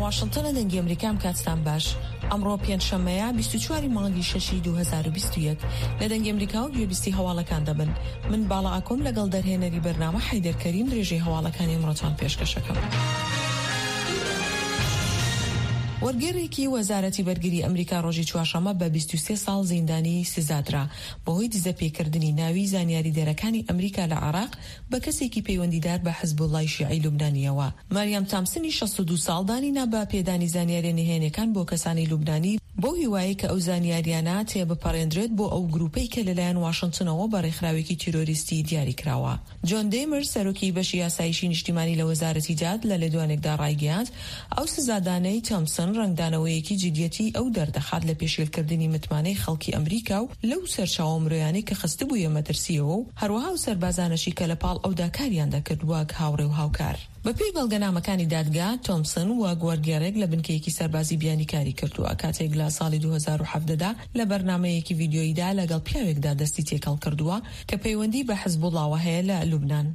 واشنگتن دەنگی ئەمریکام کاتتان باش. ئەمڕۆ پێنجشەممەیە 24 مانگی 6 2021 لە دەنگی ئەمریکا و گوێبیستی هەواڵەکان دەبن. من باڵا ئاکۆم لەگەڵ دەرهێنەری بەرنامە حەیدەر کەریم درێژەی هەواڵەکانی ئەمڕۆتان پێشکەشەکەم. وەرگێڕێکی وەزارەتی بەرگری ئەمریکا ڕۆژی چوارشەممە بە 23 ساڵ زیندانی سزادرا بەهۆی دزەپێکردنی ناوی زانیاری دەرەکانی ئەمریکا لە عێراق بە کەسێکی پەیوەندیدار بە حزبوڵای شیعی لوبنانیەوە. ماریام تامسنی 62 ساڵ دانینا بە پێدانی زانیاری نهێنیەکان بۆ کەسانی لوبنانی بۆ هیوایی کە ئەو زانیاریانە تێبپەڕێندرێت بۆ ئەو گروپەی کە لەلایەن واشنگتنەوە بە ڕێکخراوێکی تیرۆریستی دیاری کراوە. جۆن دێمرز سەرۆکی بەشی یاسایشی نیشتیمانی لە وەزارەتی جاد لە لێدوانێکدا ڕایگەیاند ئەو سزادانەی تامسن ڕنگدانەوەیەکی جدیەتی ئەو دەردەخات لە پێشێلکردنی متمانەی خەڵکی ئەمریکا و لەو سەرچاوە مرۆیانەی کە خستبوویە مەترسیەوە و هەروەها و سەربازانەشی کە لە پاڵ ئەودا کاریان دەکرد وەک هاوڕێ و هاوکار. بەپێی بەڵگەنامەکانی دادگا تۆمسن وەک وەرگێڕێک لە بنکەیەکی سەربازی بیانیکاری کردووە کاتێک لە ساڵی 2017دا لە بەرنامەیەکی ڤیدیۆییدا لەگەڵ پیاوێکدا دەستی تێکەڵ کردووە کە پەیوەندی بە حزبوڵڵاوە هەیە لە لوبنان.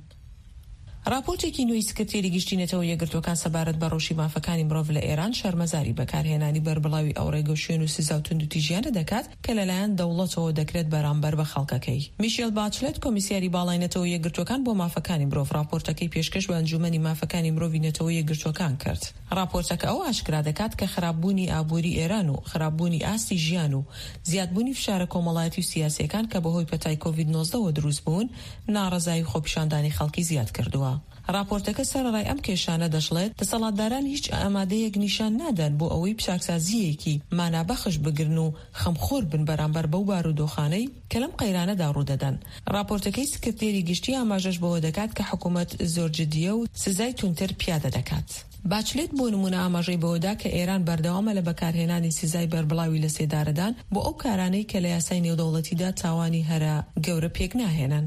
راپۆرتێکی نوێی سکرتێری گشتینەتەوە یەکگرتوەکان سەبارەت بە ڕۆژی مافەکانی مرۆڤ لە ئێران شەرمەزاری بەکارهێنانی بەربڵاوی ئەو ڕێگە و شوێن و سزا و توندوتیژیانە دەکات کە لەلایەن دەوڵەتەوە دەکرێت بەرامبەر بە خەڵکەکەی. میشێل باچلێت کۆمیسیاری باڵاینەتەوە یەکگرتوەکان بۆ مافەکانی مرۆڤ راپۆرتەکەی پێشکەش بە ئەنجومەنی مافەکانی مرۆڤی نەتەوە یەکگرتوەکان کرد. راپۆرتەکە ئەو ئاشکرا دەکات کە خراپبوونی ئابووری ئێران و خراپبوونی ئاستی ژیان و زیادبوونی فشارە کۆمەڵایەتی و سیاسیەکان کە بەهۆی پەتای کۆڤید-19 دروست بوون ناڕەزایی خۆپیشاندانی خەڵکی زیاد کردووە. راپۆرتەکە سەرڕای ئەم کێشانە دەشڵێت دەسەڵاتداران هیچ ئامادەیەک نیشان نادەن بۆ ئەوەی پیشاکسازیەکی مانابەخش بگرن و خەمخۆر بن بەرامبەر بەو بارودۆخانەی کە لەم قەیرانەدا ڕوودەدەن. راپۆرتەکەی سکرتێری گشتی ئاماژەش بەوە دەکات کە حکوومەت زۆر جدیە و سزای تونتر پیادە دەکات. باچلێت بۆ نمونە ئاماژەی بەوەدا کە ئێران بەردەوامە لە بەکارهێنانی سزای بەربڵاوی لە سێدارەدان بۆ ئەو کارانەی کە لە یاسای نێودەوڵەتیدا تاوانی هەرە گەورە پێک ناهێنن.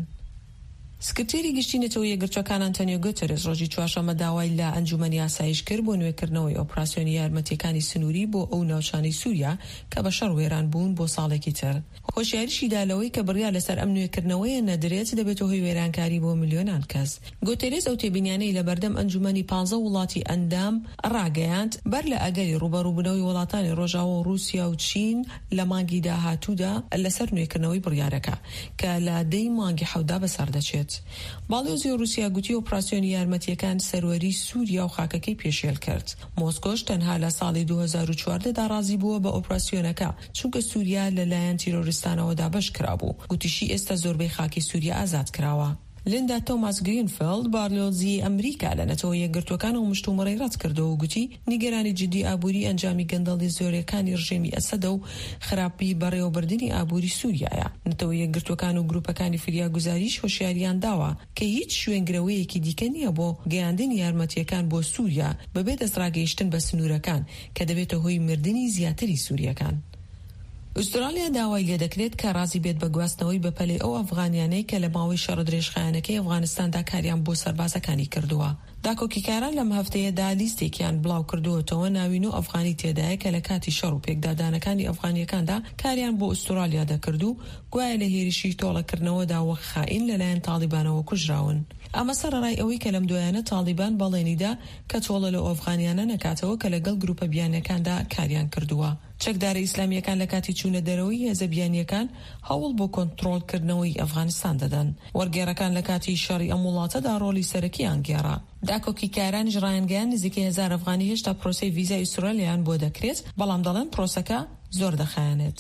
سکرتێری گشتینەتەوە یەکگرتوەکان ئەنتۆنیۆ گوتێرس ڕۆژی چوارشەممە داوای لە ئەنجومەنی یاسایش کرد بۆ نوێکردنەوەی ئۆپراسیۆنی یارمەتیەکانی سنووری بۆ ئەو ناوچانەی سووریا کە بە شەڕ وێران بوون بۆ ساڵێکی تر. هۆشیاریشی دالەوەی کە بڕیار لەسەر ئەم نوێکردنەوەیە نەدرێت دەبێتەوە هۆی وێرانکاری بۆ ملیۆنان کەس. گوتێرس ئەو تێبینیانەی لە بەردەم ئەنجومەنی 15 وڵاتی ئەندام ڕاگەیاند بەر لە ئەگەری ڕوبەڕووبوونەوەی وڵاتانی ڕۆژاوە و رووسیا و چین لە مانگی داهاتوودا لەسەر نوێکردنەوەی بڕیارەکە کە لە دەی مانگی حەودا بەسەردەچێت. باڵیۆزی رووسیا گوتی ئۆپراسیۆنی یارمەتیەکان سەروەری سووریا و خاکەکەی پێشێل کرد. مۆسکۆش تەنها لە ساڵی 2014دا ڕازی بووە بە ئۆپراسیۆنەکە چونکە سووریا لەلایەن تیرۆریستانەوەدا بەش کرابوو. گوتیشی ئێستا زۆربەی خاکی سووریا ئازاد کراوە. لیندا تۆماس گرینفیلد باڵیۆزی ئەمریکا لە نەتەوە یەکگرتوەکان و مشتومڕی ڕەت کردەوە و گوتی نیگەرانی جدی ئابووری ئەنجامی گەندەڵی زۆرەکانی ڕژێمی ئەسەدە و خراپی بەڕێوەبردننی ئابووری سووریایە. نەتەوە یەکگرتوەکان و گروپەکانی فریاگوزاریش هۆشیاریان داوە کە هیچ شوێنگرەوەیەکی دیکە نییە بۆ گەیاندنی یارمەتیەکان بۆ سووریا بەبێ دەستڕاگەیشتن بە سنوورەکان کە دەبێتە هۆی مردنی زیاتری سووریەکان. ئوسترالیا داوای لێ دەکرێت کە ڕازی بێت بە گواستنەوەی بەپەلەی ئەو ئەفغانیانەی کە لە ماوەی شەڕ درێژخایەنەکەی ئەفغانستاندا کاریان بۆ سەربازەکانی کردووە. داکۆکیکاران لەم هەفتەیەدا لیستێکیان بڵاو کردووەتەوە ناوین و ئەفغانی تێدایە کە لە کاتی شەڕ و پێکدادانەکانی ئەفغانیەکاندا کاریان بۆ ئوسترالیا دەکرد و گوایە لە هێرشی تۆڵەکردنەوەدا وەک خائین لەلایەن تاڵیبانەوە کوژراون. ئەمە سەرڕای ئەوەی کە لەم دوایانە تاڵیبان بەڵێنیدا کە تۆڵە لە ئەفغانیانە نەکاتەوە کە لەگەڵ گروپە بیانیەکاندا کاریان کردووە. چەکدارە ئیسلامیەکان لە کاتی چوونە دەرەوەی هێزە بیانیەکان هەوڵ بۆ کۆنتڕۆڵکردنەوەی ئەفغانستان دەدەن. وەرگێڕەکان لە کاتی شەڕی ئەم وڵاتەدا ڕۆڵی سەرەکییان گێڕا. داکۆکیکارانیش ڕایانگەیان نزیکەی 1000 ئەفغانی هێشتا پرۆسەی ڤیزای ئوسترالیایان بۆ دەکرێت بەڵام دەڵێن پرۆسەکە زۆر دەخایەنێت.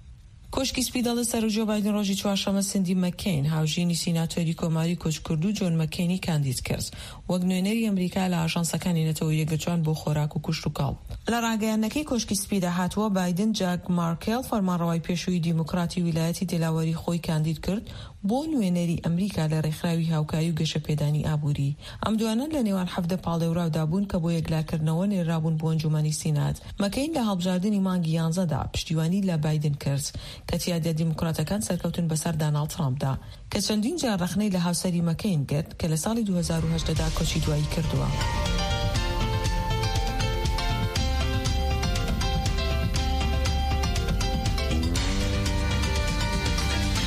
کۆشکی سپیدەڵی سەر جۆ بایدن ڕۆژی چوارشەممە سندی مەکەین هاوژینی سیناتۆری کۆماری کۆچکردو جۆن مەکەینی کاندید کرد وەک نوێنەری ئەمریکا لە ئاژانسەکانی نەتەوە یەکگرتوان بۆ خۆراک و کوشت و کاڵ. لە ڕاگەیاندنەکەی کۆشکی سپیدە هاتووە بایدن جاک مارکێل فەرمانڕەوای پێشووی دیموکراتی ویلایەتی دێلاوەری خۆی کاندید کرد بۆ نوێنەری ئەمریکا لە ڕێکخراوی هاوکاری و گەشەپێدانی ئابووری. ئەم دوانە لە نێوان حەفدە پاڵێوراودا بوون کە بۆ یەکلاکردنەوە نێرابوون بۆ ئەنجومەنی سینات. مەکەین لە هەڵبژاردننی مانگی 11دا پشتیوانی لە بایدن کرد کە تیادە دیموکراتەکان سەرکەوتن بەسەر داناڵد ترامپدا کە چەندین جار ڕەخنەی لە هاوسەری مەکەین کرد کە لە ساڵی 2018دا کۆچی دوایی کردووە.